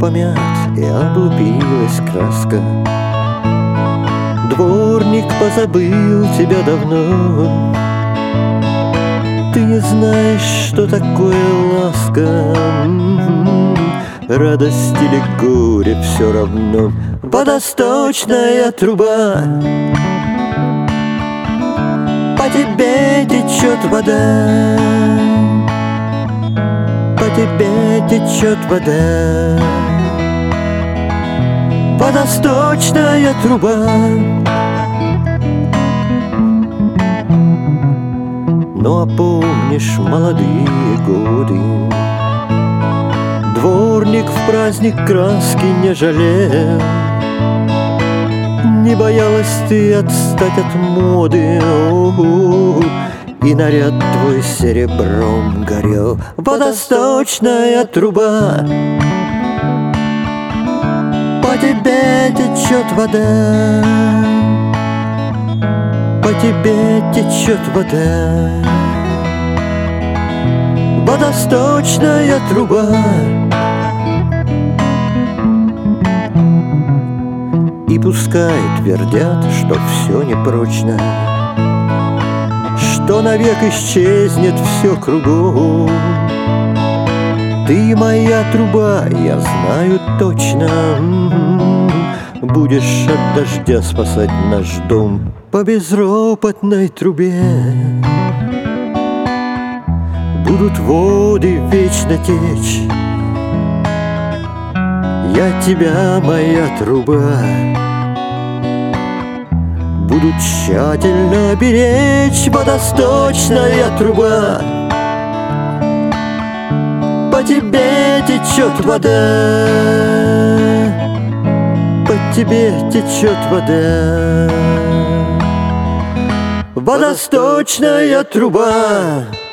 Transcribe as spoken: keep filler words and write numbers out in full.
помят и облупилась краска. Дворник позабыл тебя давно. Ты не знаешь, что такое ласка. Радость или горе все равно. Водосточная труба, по тебе течет вода, по тебе течет вода. Водосточная труба. Ну а помнишь молодые годы? Дворник в праздник краски не жалел. Не боялась ты отстать от моды. О-о-о. И наряд твой серебром горел. Водосточная труба, по тебе течет вода, по тебе течет вода. Водосточная труба. И пускай твердят, что все непрочно, что навек исчезнет все кругом. Ты моя труба, я знаю точно. Будешь от дождя спасать наш дом по безропотной трубе. Будут воды вечно течь. Я тебя, моя труба, буду тщательно беречь. Водосточная труба, по тебе течет вода, по тебе течет вода. Водосточная труба.